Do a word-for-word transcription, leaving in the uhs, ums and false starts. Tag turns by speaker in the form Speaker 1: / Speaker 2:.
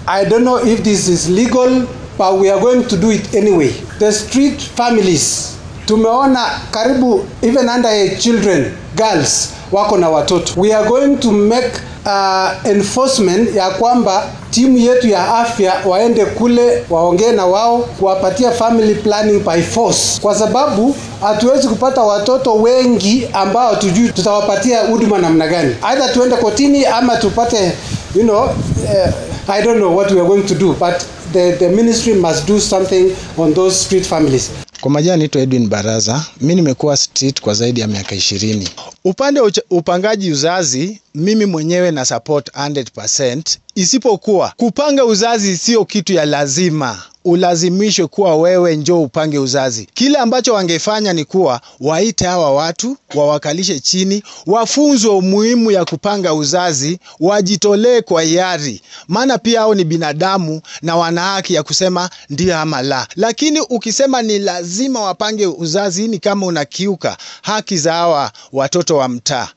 Speaker 1: I don't know if this is legal, but we are going to do it anyway. The street families, tumeona karibu even underage children, girls, wako na watoto. We are going to make uh, enforcement ya kwamba timu yetu ya afya waende kule waongee na wao kuwapatia family planning by force, kwa sababu hatuwezi kupata watoto wengi ambao tujui tutawapatia huduma namna gani. Either tuende kotini ama tupate, you know, uh, I don't know what we are going to do, but the, the ministry must do something on those street families.
Speaker 2: Kwa majina naitwa Edwin Baraza. Mimi nimekuwa street kwa zaidi ya miaka ishirini. Upande upangaji uzazi, mimi mwenyewe na support one hundred percent. Isipokuwa kupanga uzazi sio kitu ya lazima. Ulazimishwe kuwa wewe njoo upange uzazi. Kile ambacho wangefanya ni kuwa waite hawa watu, wawakalishe chini, wafunzwe umuhimu ya kupanga uzazi, wajitolee kwa hiari. Maana pia hao ni binadamu na wana haki ya kusema ndio ama la. Lakini ukisema ni lazima wapange uzazi, ni kama unakiuka haki za hawa watoto wa mtaa.